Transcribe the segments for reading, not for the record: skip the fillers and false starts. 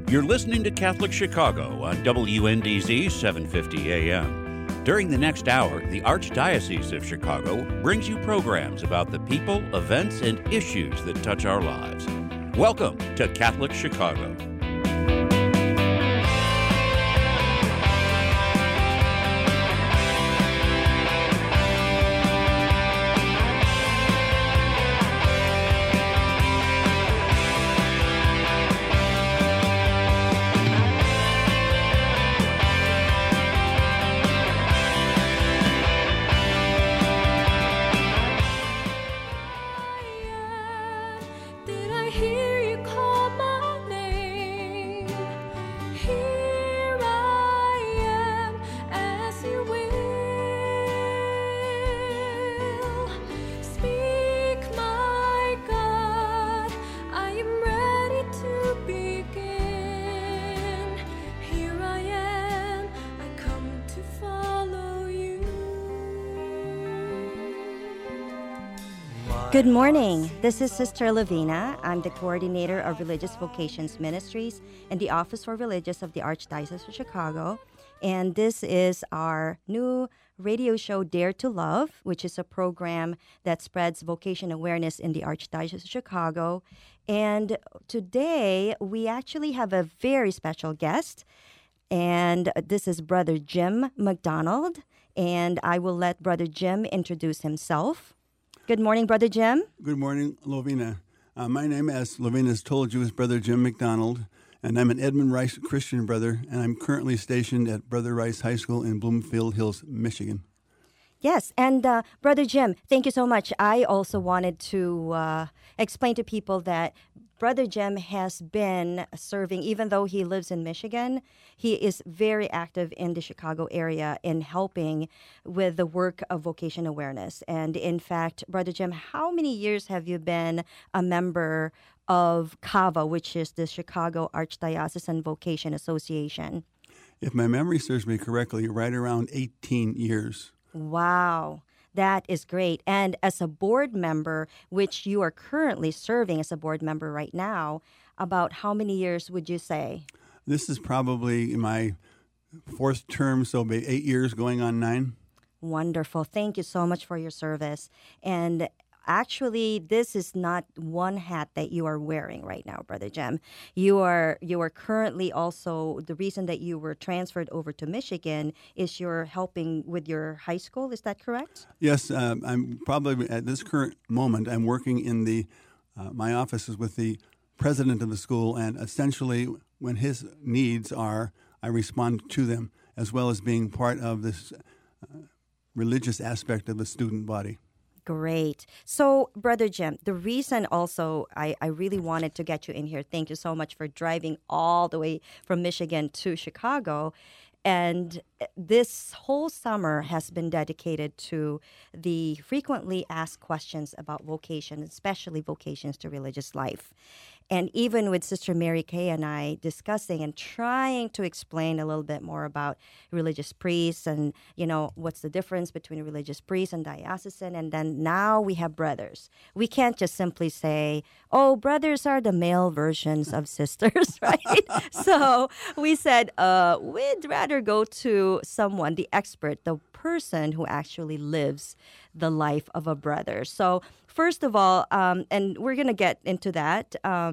You're listening to Catholic Chicago on WNDZ 750 AM. During the next hour, the Archdiocese of Chicago brings you programs about the people, events, and issues that touch our lives. Welcome to Catholic Chicago. Good morning. This is Sister Lavina. I'm the coordinator of Religious Vocations Ministries in the Office for Religious of the Archdiocese of Chicago. And this is our new radio show, Dare to Love, which is a program that spreads vocation awareness in the Archdiocese of Chicago. And today we actually have a very special guest. And this is Brother Jim McDonald. And I will let Brother Jim introduce himself. Good morning, Brother Jim. Good morning, Lovina. My name, as Lovina has told you, is Brother Jim McDonald, and I'm an Edmund Rice Christian brother, and I'm currently stationed at Brother Rice High School in Bloomfield Hills, Michigan. Yes, and Brother Jim, thank you so much. I also wanted to explain to people that Brother Jim has been serving, even though he lives in Michigan, he is very active in the Chicago area in helping with the work of vocation awareness. And in fact, Brother Jim, how many years have you been a member of CAVA, which is the Chicago Archdiocesan Vocation Association? If my memory serves me correctly, right around 18 years. Wow. That is great. And as a board member, which you are currently serving as a board member right now, about how many years would you say? This is probably my fourth term, so maybe 8 years going on 9. Wonderful. Thank you so much for your service. And actually, this is not one hat that you are wearing right now, Brother Jim. You are currently also, the reason that you were transferred over to Michigan is you're helping with your high school. Is that correct? Yes, I'm probably at this current moment, I'm working in my office is with the president of the school, and essentially when his needs are, I respond to them, as well as being part of this religious aspect of the student body. Great. So, Brother Jim, the reason also I really wanted to get you in here, thank you so much for driving all the way from Michigan to Chicago. And this whole summer has been dedicated to the frequently asked questions about vocation, especially vocations to religious life. And even with Sister Mary Kay and I discussing and trying to explain a little bit more about religious priests and, what's the difference between a religious priest and diocesan. And then now we have brothers. We can't just simply say, oh, brothers are the male versions of sisters, right? So we said, we'd rather go to someone, the expert, the person who actually lives the life of a brother. So first of all, and we're going to get into that,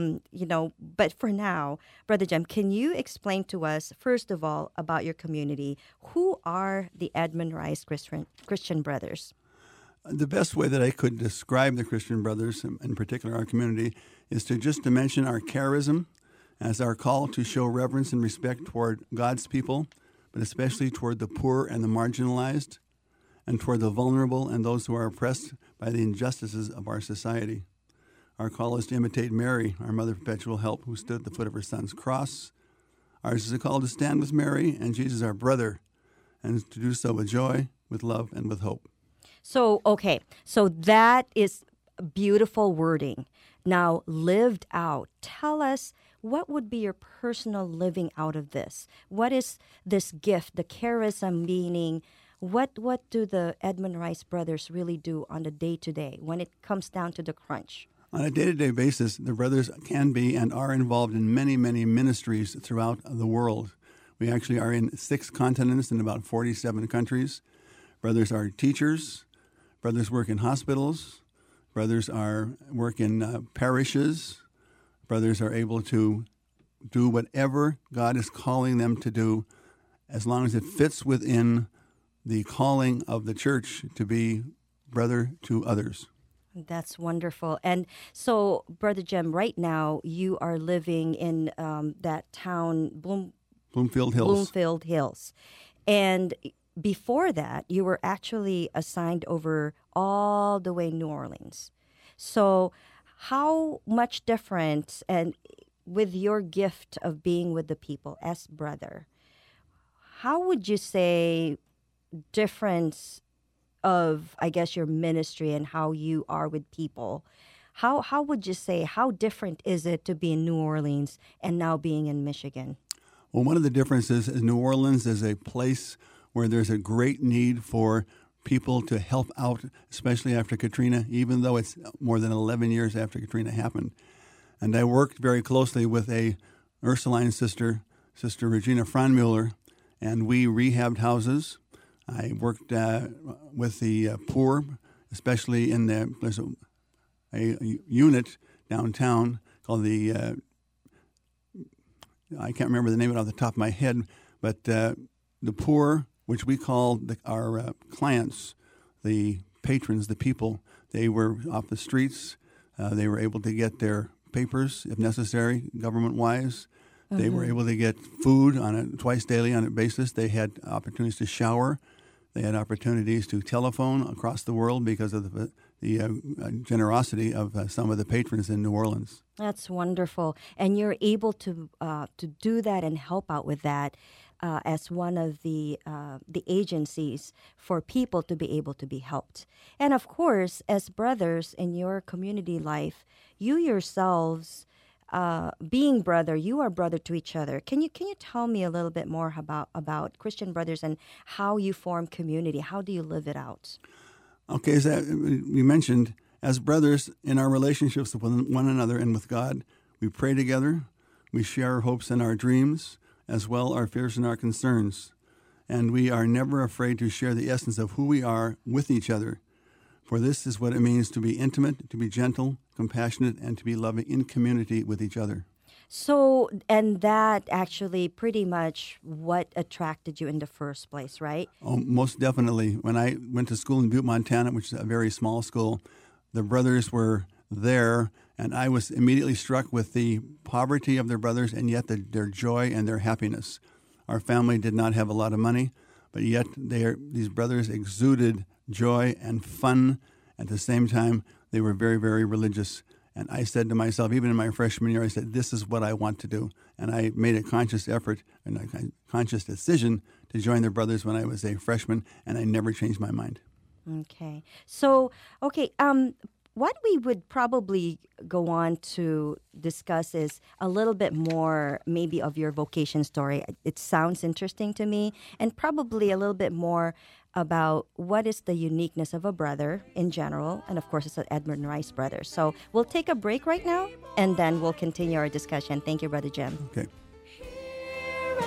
but for now, Brother Jim, can you explain to us, first of all, about your community? Who are the Edmund Rice Christian Brothers? The best way that I could describe the Christian Brothers, in particular our community, is to mention our charism as our call to show reverence and respect toward God's people, but especially toward the poor and the marginalized, and toward the vulnerable and those who are oppressed by the injustices of our society. Our call is to imitate Mary, our Mother of Perpetual Help, who stood at the foot of her Son's cross. Ours is a call to stand with Mary and Jesus, our brother, and to do so with joy, with love, and with hope. So that is beautiful wording. Now, lived out. Tell us, what would be your personal living out of this? What is this gift, the charism, meaning what do the Edmund Rice brothers really do on the day-to-day when it comes down to the crunch? On a day-to-day basis, the brothers can be and are involved in many, many ministries throughout the world. We actually are in 6 continents in about 47 countries. Brothers are teachers. Brothers work in hospitals. Brothers work in parishes. Brothers are able to do whatever God is calling them to do, as long as it fits within the calling of the church to be brother to others. That's wonderful. And so, Brother Jem, right now you are living in that town, Bloomfield Hills. Bloomfield Hills. And before that, you were actually assigned over all the way New Orleans. So how much difference, and with your gift of being with the people as brother, how would you say difference of, I guess, your ministry and how you are with people? How would you say, how different is it to be in New Orleans and now being in Michigan? Well, one of the differences is New Orleans is a place where there's a great need for people to help out, especially after Katrina, even though it's more than 11 years after Katrina happened. And I worked very closely with a Ursuline sister, Sister Regina Franmuller, and we rehabbed houses. I worked with the poor, especially there's a unit downtown called the, I can't remember the name of it off the top of my head, but the poor, which we call our clients, the patrons, the people, they were off the streets. They were able to get their papers, if necessary, government-wise. Mm-hmm. They were able to get food twice daily on a basis. They had opportunities to shower. They had opportunities to telephone across the world because of the generosity of some of the patrons in New Orleans. That's wonderful. And you're able to do that and help out with that as one of the agencies for people to be able to be helped. And of course, as brothers in your community life, you yourselves, being brother, you are brother to each other. Can you tell me a little bit more about Christian Brothers and how you form community? How do you live it out? Okay, as we mentioned, as brothers in our relationships with one another and with God, we pray together, we share our hopes and our dreams, as well our fears and our concerns. And we are never afraid to share the essence of who we are with each other. For this is what it means to be intimate, to be gentle, compassionate, and to be loving in community with each other. So, and that actually pretty much what attracted you in the first place, right? Oh, most definitely. When I went to school in Butte, Montana, which is a very small school, the brothers were there, and I was immediately struck with the poverty of their brothers and yet their joy and their happiness. Our family did not have a lot of money, but yet these brothers exuded joy and fun. At the same time, they were very, very religious. And I said to myself, even in my freshman year, I said, this is what I want to do. And I made a conscious effort and a conscious decision to join the brothers when I was a freshman, and I never changed my mind. Okay. So, what we would probably go on to discuss is a little bit more maybe of your vocation story. It sounds interesting to me, and probably a little bit more about what is the uniqueness of a brother in general, and of course it's the Edmund Rice Brothers. So we'll take a break right now, and then we'll continue our discussion. Thank you, Brother Jem. Okay. Here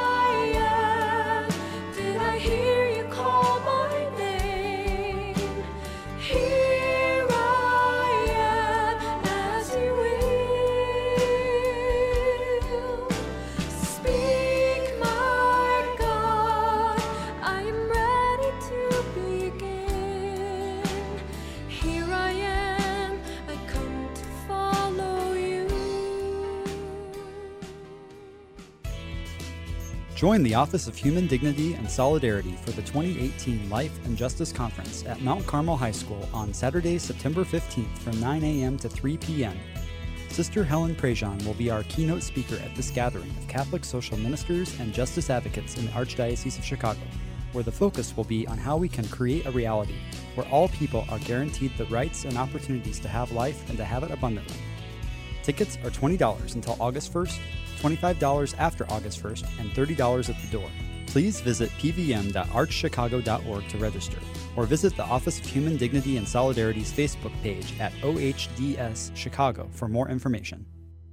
I am. Did I hear you call my name? Here I am, as you will. Speak, my God, I am ready to begin. Here I am, I come to follow you. Join the Office of Human Dignity and Solidarity for the 2018 Life and Justice Conference at Mount Carmel High School on Saturday, September 15th from 9 a.m. to 3 p.m. Sister Helen Prejean will be our keynote speaker at this gathering of Catholic social ministers and justice advocates in the Archdiocese of Chicago, where the focus will be on how we can create a reality where all people are guaranteed the rights and opportunities to have life and to have it abundantly. Tickets are $20 until August 1st, $25 after August 1st, and $30 at the door. Please visit pvm.archchicago.org to register. or visit the Office of Human Dignity and Solidarity's Facebook page at OHDS Chicago for more information.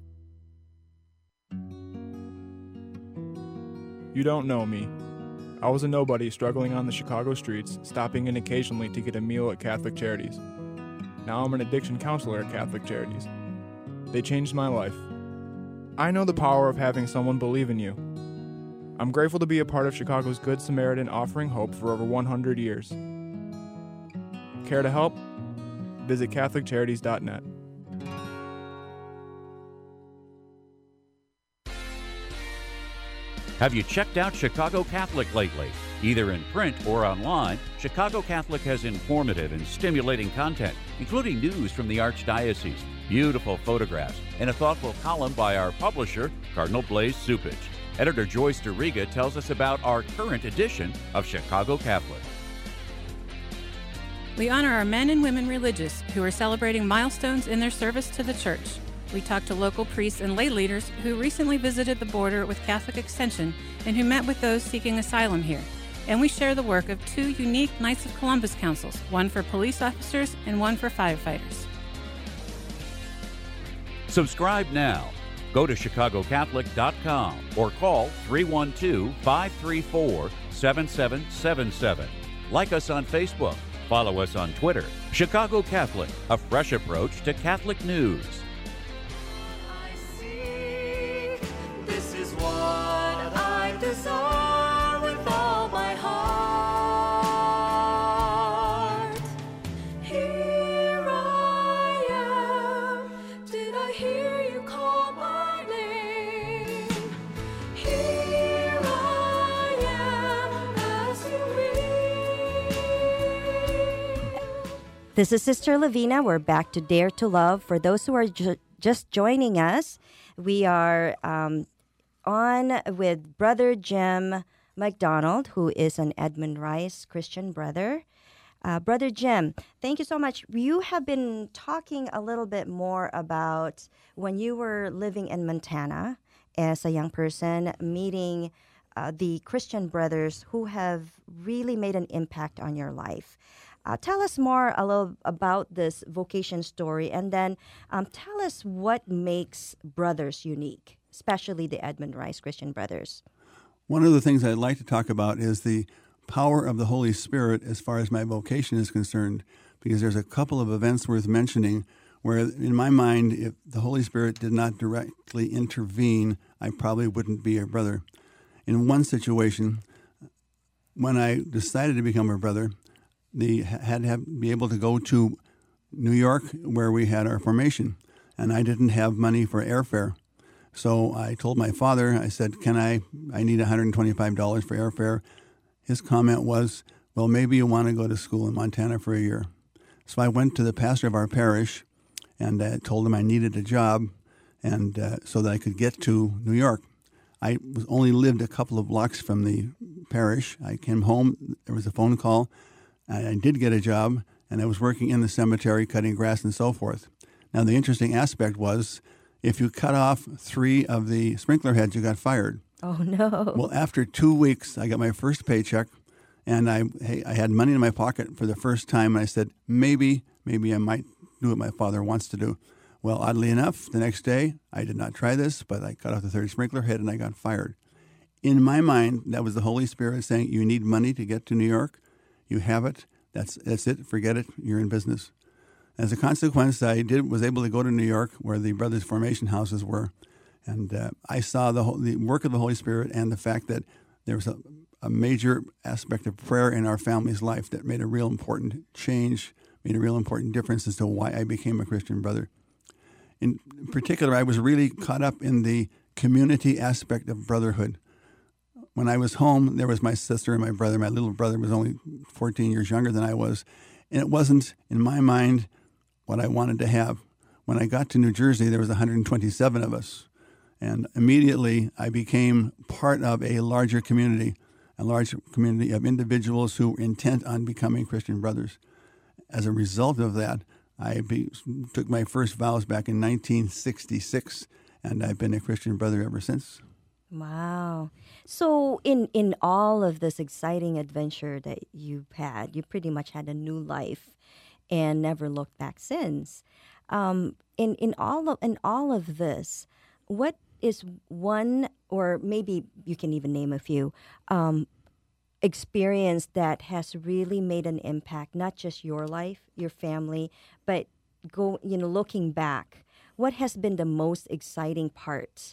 You don't know me. I was a nobody struggling on the Chicago streets, stopping in occasionally to get a meal at Catholic Charities. Now I'm an addiction counselor at Catholic Charities. They changed my life. I know the power of having someone believe in you. I'm grateful to be a part of Chicago's Good Samaritan offering hope for over 100 years. Care to help? Visit CatholicCharities.net. Have you checked out Chicago Catholic lately? Either in print or online, Chicago Catholic has informative and stimulating content, including news from the Archdiocese, beautiful photographs, and a thoughtful column by our publisher, Cardinal Blaise Cupich. Editor Joyce DeRiga tells us about our current edition of Chicago Catholic. We honor our men and women religious who are celebrating milestones in their service to the Church. We talk to local priests and lay leaders who recently visited the border with Catholic Extension and who met with those seeking asylum here. And we share the work of 2 unique Knights of Columbus councils, one for police officers and one for firefighters. Subscribe now. Go to chicagocatholic.com or call 312-534-7777. Like us on Facebook. Follow us on Twitter. Chicago Catholic, a fresh approach to Catholic news. I see, this is what I desire with all my heart. Here I am, did I hear you call my name? Here I am, as you will. This is Sister Lavina. We're back to Dare to Love. For those who are just joining us, we are on with Brother Jim McDonald, who is an Edmund Rice Christian brother. Brother Jim, thank you so much. You have been talking a little bit more about when you were living in Montana as a young person, meeting the Christian brothers who have really made an impact on your life. Tell us more a little about this vocation story, and then tell us what makes brothers unique, especially the Edmund Rice Christian brothers. One of the things I'd like to talk about is the power of the Holy Spirit as far as my vocation is concerned, because there's a couple of events worth mentioning where, in my mind, if the Holy Spirit did not directly intervene, I probably wouldn't be a brother. In one situation, when I decided to become a brother, they had to be able to go to New York where we had our formation, and I didn't have money for airfare. So I told my father, I said, I need $125 for airfare. His comment was, well, maybe you want to go to school in Montana for a year. So I went to the pastor of our parish and told him I needed a job and so that I could get to New York. I only lived a couple of blocks from the parish. I came home, there was a phone call. I did get a job, and I was working in the cemetery, cutting grass and so forth. Now, the interesting aspect was if you cut off 3 of the sprinkler heads, you got fired. Oh, no. Well, after 2 weeks, I got my first paycheck, and I had money in my pocket for the first time, and I said, maybe I might do what my father wants to do. Well, oddly enough, the next day, I did not try this, but I cut off the 3rd sprinkler head, and I got fired. In my mind, that was the Holy Spirit saying, you need money to get to New York. You have it. That's it. Forget it. You're in business. As a consequence, I was able to go to New York, where the brothers' formation houses were, and I saw the work of the Holy Spirit and the fact that there was a major aspect of prayer in our family's life that made a real important change, made a real important difference as to why I became a Christian brother. In particular, I was really caught up in the community aspect of brotherhood. When I was home, there was my sister and my brother. My little brother was only 14 years younger than I was. And it wasn't, in my mind, what I wanted to have. When I got to New Jersey, there was 127 of us. And immediately, I became part of a large community of individuals who were intent on becoming Christian brothers. As a result of that, I took my first vows back in 1966, and I've been a Christian brother ever since. Wow. So in all of this exciting adventure that you've had, you pretty much had a new life and never looked back since. In all of this, what is one, or maybe you can even name a few, experience that has really made an impact, not just your life, your family, but looking back, what has been the most exciting part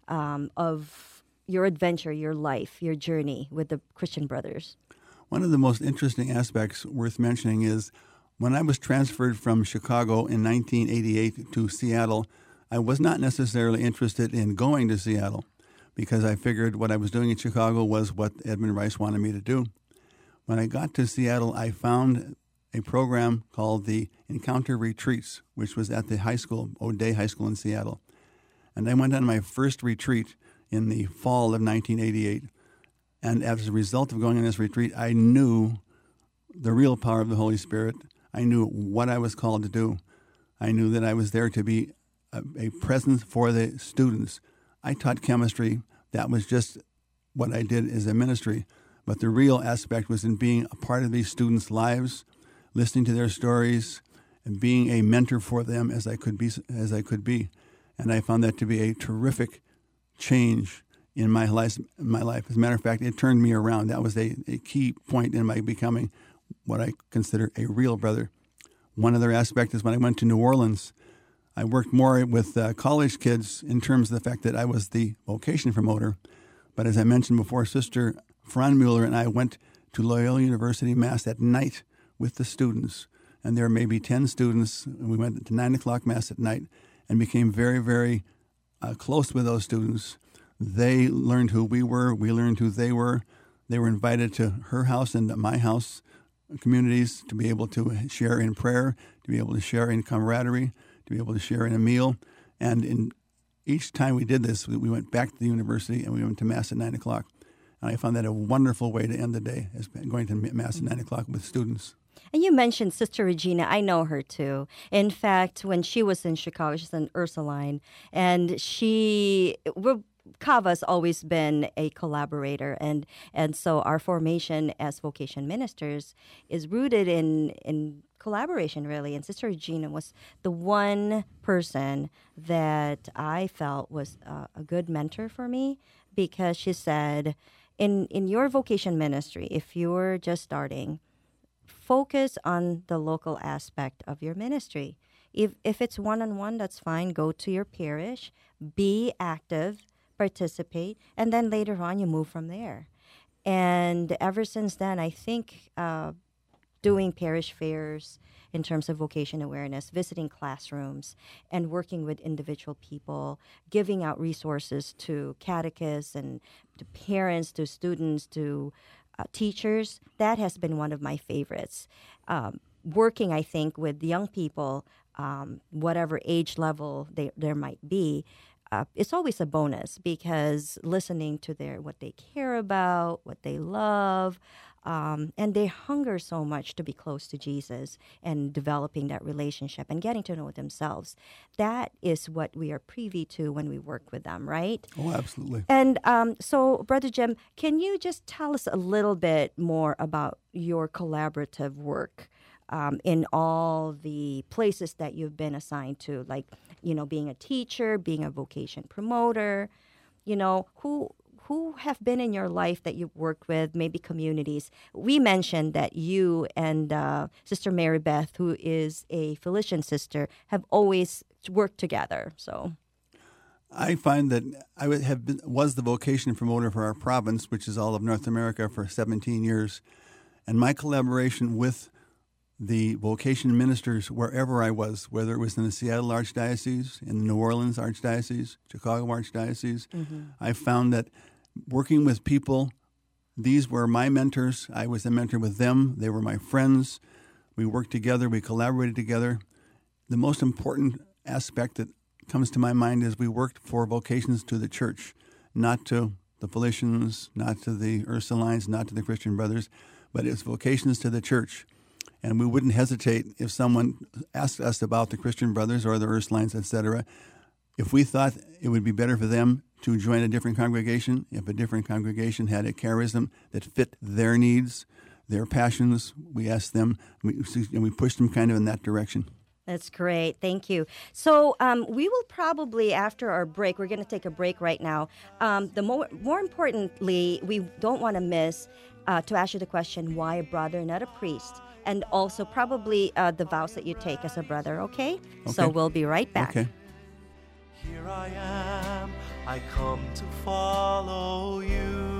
of your adventure, your life, your journey with the Christian Brothers? One of the most interesting aspects worth mentioning is when I was transferred from Chicago in 1988 to Seattle, I was not necessarily interested in going to Seattle because I figured what I was doing in Chicago was what Edmund Rice wanted me to do. When I got to Seattle, I found a program called the Encounter Retreats, which was at the high school, O'Day High School in Seattle. And I went on my first retreat in the fall of 1988. And as a result of going on this retreat, I knew the real power of the Holy Spirit. I knew what I was called to do. I knew that I was there to be a presence for the students. I taught chemistry. That was just what I did as a ministry. But the real aspect was in being a part of these students' lives, listening to their stories, and being a mentor for them as I could be. And I found that to be a terrific change in my life. As a matter of fact, it turned me around. That was a key point in my becoming what I consider a real brother. One other aspect is when I went to New Orleans, I worked more with college kids in terms of the fact that I was the vocation promoter. But as I mentioned before, Sister Fran Mueller and I went to Loyola University Mass at night with the students. And there were maybe 10 students. And we went to 9 o'clock Mass at night and became very, very close with those students. They learned who we were. We learned who they were. They were invited to her house and my house communities to be able to share in prayer, to be able to share in camaraderie, to be able to share in a meal. And in each time we did this, we went back to the university and we went to Mass at 9 o'clock. And I found that a wonderful way to end the day, is going to Mass at 9 o'clock with students. And you mentioned Sister Regina. I know her too. In fact, when she was in Chicago, she's an Ursuline, and Kava's always been a collaborator, and so our formation as vocation ministers is rooted in collaboration, really. And Sister Regina was the one person that I felt was a good mentor for me, because she said, in your vocation ministry, if you're just starting, focus on the local aspect of your ministry. If it's one-on-one, that's fine. Go to your parish, be active, participate, and then later on you move from there. And ever since then, I think doing parish fairs in terms of vocation awareness, visiting classrooms, and working with individual people, giving out resources to catechists and to parents, to students, to teachers, that has been one of my favorites. Working, I think, with young people, whatever age level there might be, it's always a bonus, because listening to what they care about, what they love, and they hunger so much to be close to Jesus and developing that relationship and getting to know themselves. That is what we are privy to when we work with them, right? Oh, absolutely. And so, Brother Jim, can you just tell us a little bit more about your collaborative work in all the places that you've been assigned to, like, being a teacher, being a vocation promoter, who have been in your life that you've worked with, maybe communities? We mentioned that you and Sister Mary Beth, who is a Felician sister, have always worked together. So I find that I was the vocation promoter for our province, which is all of North America, for 17 years. And my collaboration with the vocation ministers wherever I was, whether it was in the Seattle Archdiocese, in the New Orleans Archdiocese, Chicago Archdiocese, I found that working with people, these were my mentors. I was a mentor with them. They were my friends. We worked together. We collaborated together. The most important aspect that comes to my mind is we worked for vocations to the church, not to the Felicians, not to the Ursulines, not to the Christian Brothers, but it's vocations to the church. And we wouldn't hesitate if someone asked us about the Christian Brothers or the Ursulines, etc. If we thought it would be better for them to join a different congregation. If a different congregation had a charism that fit their needs, their passions, we asked them, and we pushed them kind of in that direction. That's great. Thank you. So we will probably, after our break, we're going to take a break right now. More importantly, we don't want to miss to ask you the question, why a brother, not a priest? And also probably the vows that you take as a brother, okay? So we'll be right back. Okay. Here I am, I come to follow you.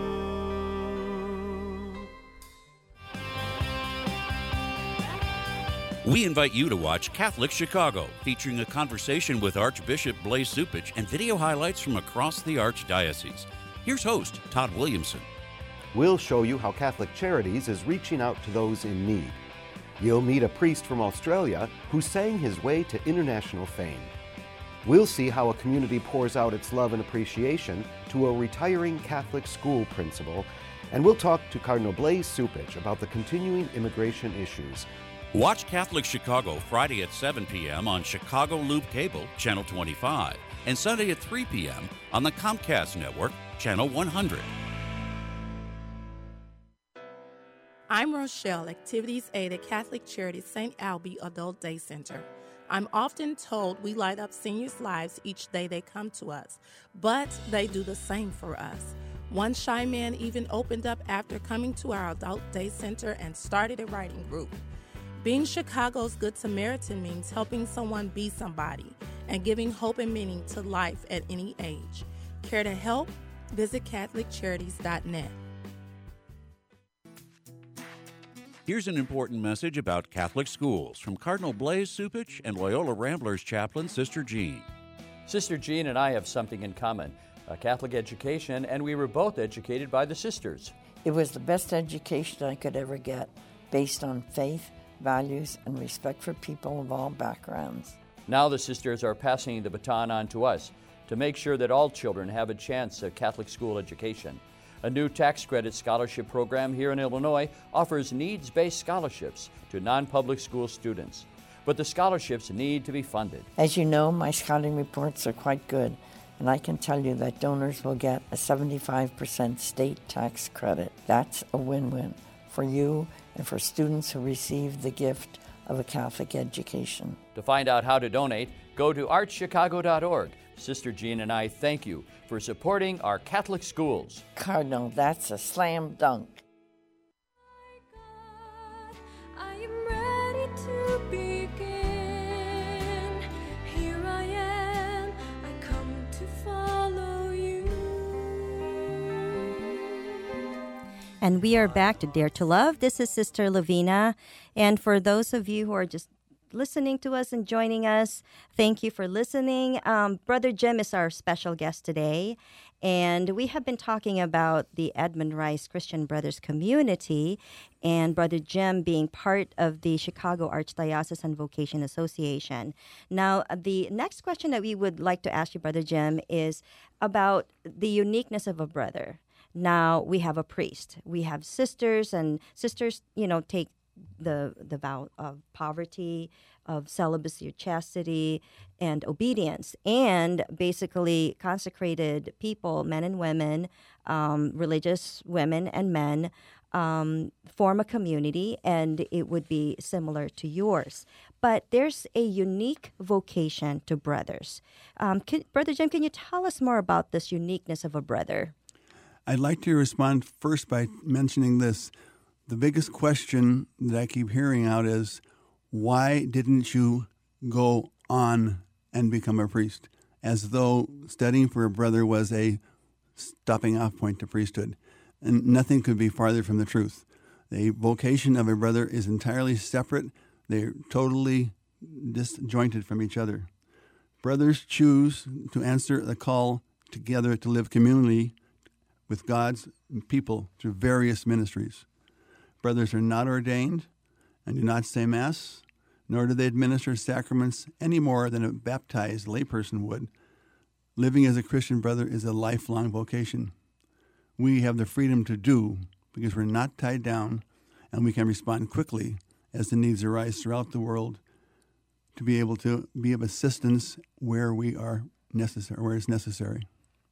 We invite you to watch Catholic Chicago, featuring a conversation with Archbishop Blaise Cupich and video highlights from across the Archdiocese. Here's host Todd Williamson. We'll show you how Catholic Charities is reaching out to those in need. You'll meet a priest from Australia who sang his way to international fame. We'll see how a community pours out its love and appreciation to a retiring Catholic school principal, and we'll talk to Cardinal Blaise Cupich about the continuing immigration issues. Watch Catholic Chicago Friday at 7 p.m. on Chicago Loop Cable, Channel 25, and Sunday at 3 p.m. on the Comcast Network, Channel 100. I'm Rochelle, Activities Aide at Catholic Charities St. Albee Adult Day Center. I'm often told we light up seniors' lives each day they come to us, but they do the same for us. One shy man even opened up after coming to our Adult Day Center and started a writing group. Being Chicago's Good Samaritan means helping someone be somebody and giving hope and meaning to life at any age. Care to help? Visit CatholicCharities.net. Here's an important message about Catholic schools from Cardinal Blaise Cupich and Loyola Ramblers chaplain Sister Jean. Sister Jean and I have something in common, a Catholic education, and we were both educated by the sisters. It was the best education I could ever get, based on faith, values, and respect for people of all backgrounds. Now the sisters are passing the baton on to us to make sure that all children have a chance at Catholic school education. A new tax credit scholarship program here in Illinois offers needs-based scholarships to non-public school students. But the scholarships need to be funded. As you know, my scouting reports are quite good, and I can tell you that donors will get a 75% state tax credit. That's a win-win for you and for students who receive the gift of a Catholic education. To find out how to donate, go to archchicago.org. Sister Jean and I thank you for supporting our Catholic schools. Cardinal, that's a slam dunk. I am ready to begin. Here I am, I come to follow you. And we are back to Dare to Love. This is Sister Lavina. And for those of you who are just listening to us and joining us, thank you for listening. Brother Jim is our special guest today, and we have been talking about the Edmund Rice Christian Brothers community and Brother Jim being part of the Chicago Archdiocesan Vocation Association. Now, the next question that we would like to ask you, Brother Jim, is about the uniqueness of a brother. Now, we have a priest. We have sisters, and sisters, take the vow of poverty, of celibacy or chastity, and obedience, and basically consecrated people, men and women, religious women and men, form a community, and it would be similar to yours. But there's a unique vocation to brothers. Brother Jim, can you tell us more about this uniqueness of a brother? I'd like to respond first by mentioning this. The biggest question that I keep hearing out is, why didn't you go on and become a priest? As though studying for a brother was a stopping off point to priesthood. And nothing could be farther from the truth. The vocation of a brother is entirely separate. They're totally disjointed from each other. Brothers choose to answer the call together to live communally with God's people through various ministries. Brothers are not ordained and do not say Mass, nor do they administer sacraments any more than a baptized layperson would. Living as a Christian brother is a lifelong vocation. We have the freedom to do because we're not tied down, and we can respond quickly as the needs arise throughout the world to be able to be of assistance where we are necessary, where it's necessary.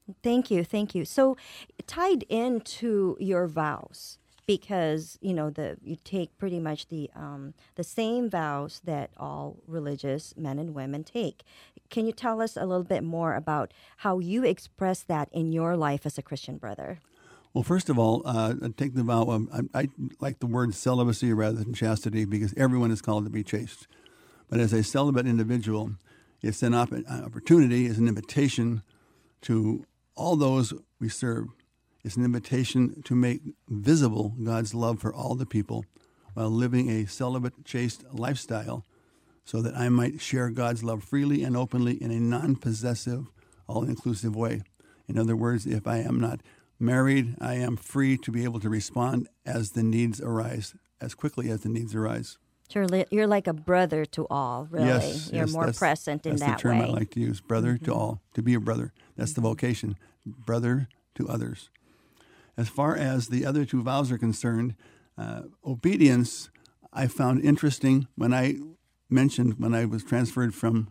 Thank you, thank you. So, tied into your vows, because you take pretty much the same vows that all religious men and women take. Can you tell us a little bit more about how you express that in your life as a Christian brother? Well, first of all, I take the vow of, I like the word celibacy rather than chastity because everyone is called to be chaste. But as a celibate individual, it's an opportunity, it's an invitation to all those we serve. It's an invitation to make visible God's love for all the people while living a celibate, chaste lifestyle so that I might share God's love freely and openly in a non-possessive, all-inclusive way. In other words, if I am not married, I am free to be able to respond as the needs arise, as quickly as the needs arise. Sure, you're like a brother to all, really. Yes, you're more present in that way. That's the term I like to use, brother to all, to be a brother. That's the vocation, brother to others. As far as the other two vows are concerned, obedience I found interesting when I mentioned when I was transferred from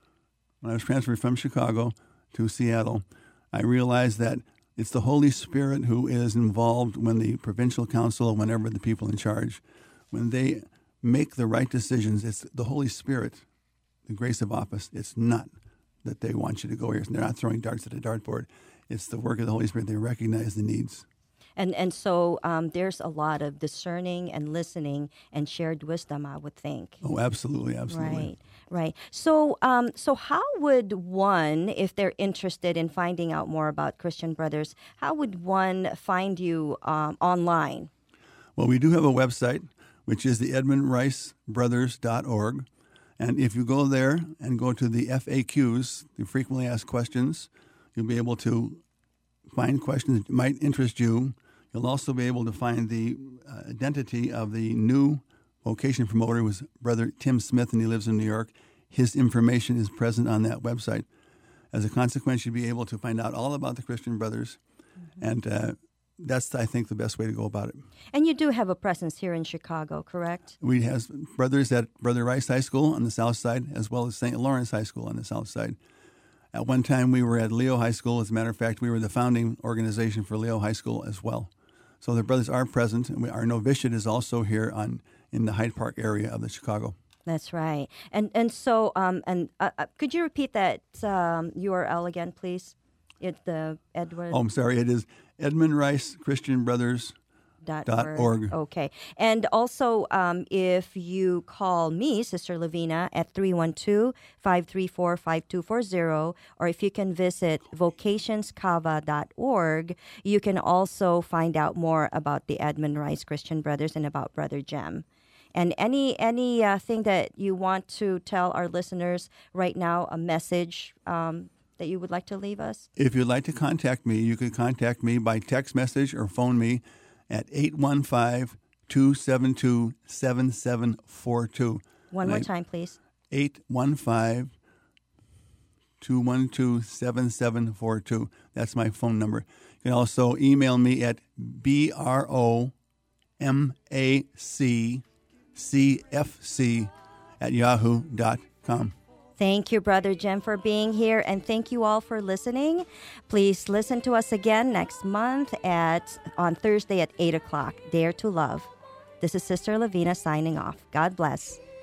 Chicago to Seattle. I realized that it's the Holy Spirit who is involved when the provincial council, whenever the people in charge, when they make the right decisions. It's the Holy Spirit, the grace of office. It's not that they want you to go here. They're not throwing darts at a dartboard. It's the work of the Holy Spirit. They recognize the needs. And so there's a lot of discerning and listening and shared wisdom, I would think. Oh, absolutely, absolutely. Right. So how would one, if they're interested in finding out more about Christian Brothers, how would one find you online? Well, we do have a website, which is the EdmundRiceBrothers.org. And if you go there and go to the FAQs, the frequently asked questions, you'll be able to find questions that might interest you. You'll also be able to find the identity of the new vocation promoter, was Brother Tim Smith, and he lives in New York. His information is present on that website. As a consequence, you'll be able to find out all about the Christian Brothers, and that's, I think, the best way to go about it. And you do have a presence here in Chicago, correct? We have brothers at Brother Rice High School on the south side, as well as St. Lawrence High School on the south side. At one time, we were at Leo High School. As a matter of fact, we were the founding organization for Leo High School as well. So the brothers are present, and our novitiate is also here in the Hyde Park area of the Chicago. That's right. And so could you repeat that URL again, please? The Edward. Oh, I'm sorry. It is EdmundRiceChristianBrothers.org. Okay. And also, if you call me, Sister Lavina, at 312-534-5240, or if you can visit vocationscava.org, you can also find out more about the Edmund Rice Christian Brothers and about Brother Jem. And any thing that you want to tell our listeners right now, a message that you would like to leave us? If you'd like to contact me, you can contact me by text message or phone me at 815-272-7742. One more time, please. 815-212-7742. That's my phone number. You can also email me at bromacfc@yahoo.com. Thank you, Brother Jem, for being here, and thank you all for listening. Please listen to us again next month on Thursday at 8 o'clock. Dare to Love. This is Sister Lavina signing off. God bless.